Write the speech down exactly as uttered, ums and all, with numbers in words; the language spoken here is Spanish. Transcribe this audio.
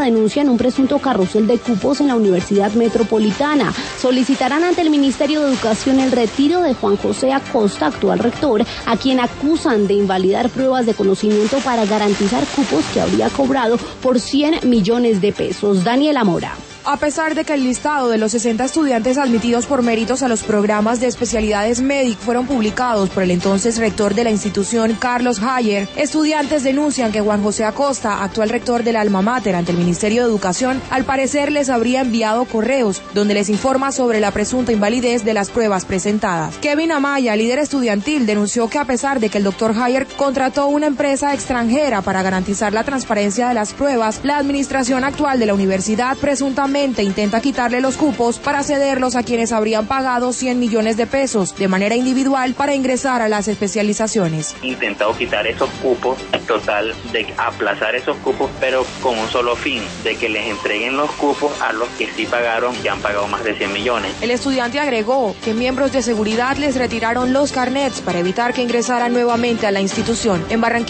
denuncian un presunto carrusel de cupos en la Universidad Metropolitana. Solicitarán ante el Ministerio de Educación el retiro de Juan José Acosta, actual rector, a quien acusan de invalidar pruebas de conocimiento para garantizar cupos que habría cobrado por cien millones de pesos. Daniela Mora. A pesar de que el listado de los sesenta estudiantes admitidos por méritos a los programas de especialidades médicas fueron publicados por el entonces rector de la institución, Carlos Hayer, estudiantes denuncian que Juan José Acosta, actual rector del alma mater ante el Ministerio de Educación, al parecer les habría enviado correos donde les informa sobre la presunta invalidez de las pruebas presentadas. Kevin Amaya, líder estudiantil, denunció que a pesar de que el doctor Hayer contrató una empresa extranjera para garantizar la transparencia de las pruebas, la administración actual de la universidad presuntamente intenta quitarle los cupos para cederlos a quienes habrían pagado cien millones de pesos de manera individual para ingresar a las especializaciones. Intentado quitar esos cupos, total de aplazar esos cupos, pero con un solo fin, de que les entreguen los cupos a los que sí pagaron, que han pagado más de cien millones. El estudiante agregó que miembros de seguridad les retiraron los carnets para evitar que ingresaran nuevamente a la institución. En Barranquilla